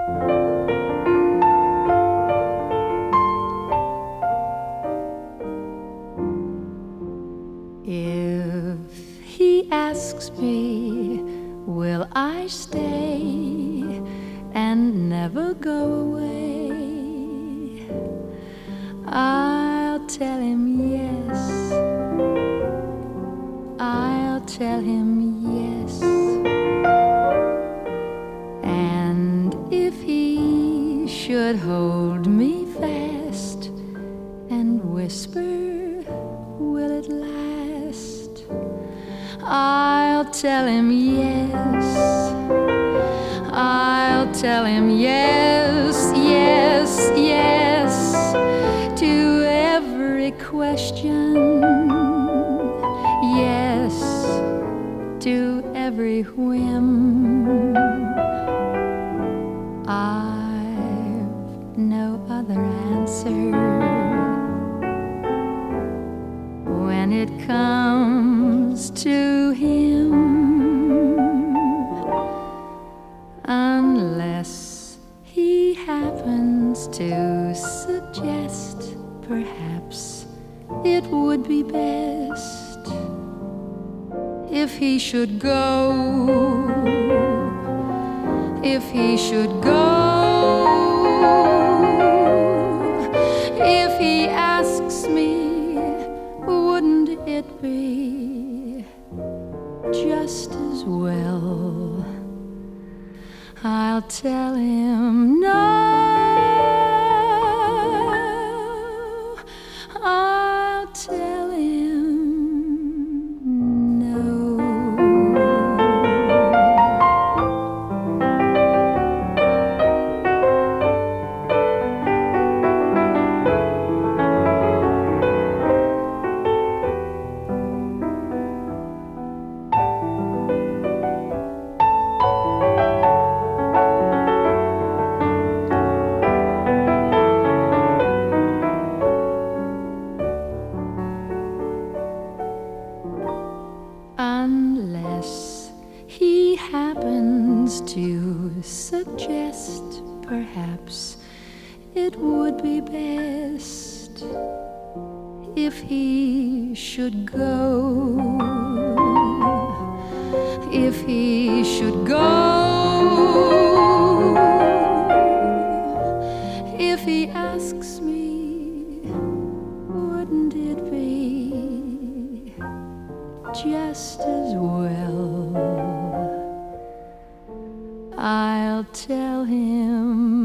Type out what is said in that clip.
If he asks me, will I stay and never go away? I'll tell him yes. I'll tell him yes. And if he should hold me fast and whisper, will it last? I'll tell him yes. I'll tell him yes, yes, yes to every question. Yes to every whim. I've no other answer when it comes to him, unless he happens to suggest perhaps it would be best if he should go, if he should go, if he asks me, wouldn't it be just as well? I'll tell him no. I'll tell him no. Unless he happens to suggest perhaps it would be best if he should go, if he should go, if he asks me, wouldn't it be just as well? I'll tell him